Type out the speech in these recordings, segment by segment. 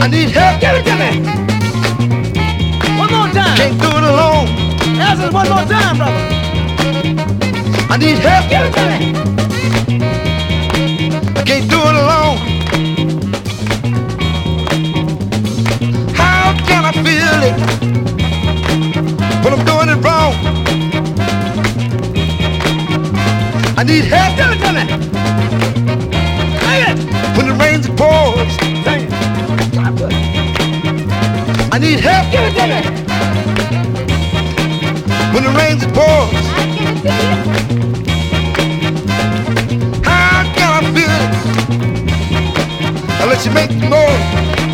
I need help. Give it to me. One more time. Can't do it alone. Answer one more time, brother. I need help. Give it to me. I can't do it alone. How can I feel it when I'm doing it wrong? I need help. Give it to me. Sing it. When it rains it pours. Sing it. I need help. Give it to me. When it rains it pours. How can I feel it unless you make the noise?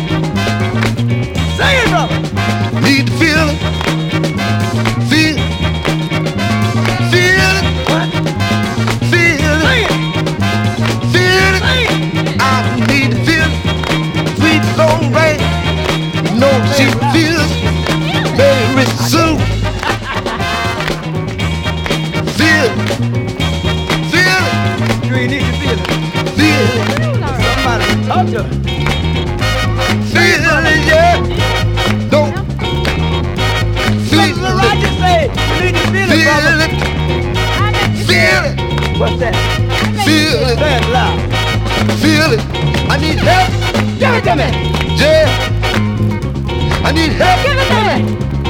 Sing it, brother. Need to feel it. Feel it. Feel it. What? Feel it. Sing it. Feel it. Sing it. I need to feel it. Sweet soul rain. You know she feels very soon. Feel it. Feel it. You ain't need to feel it. Feel it. Somebody talk to her. Feel it, yeah. Don't feel Sister Roger it. said you need to feel it, Feel brother. it. Feel it. What's that? Feel it. Say it loud. Feel it. I need help. Give it to me. Yeah. I need help. Give it to me.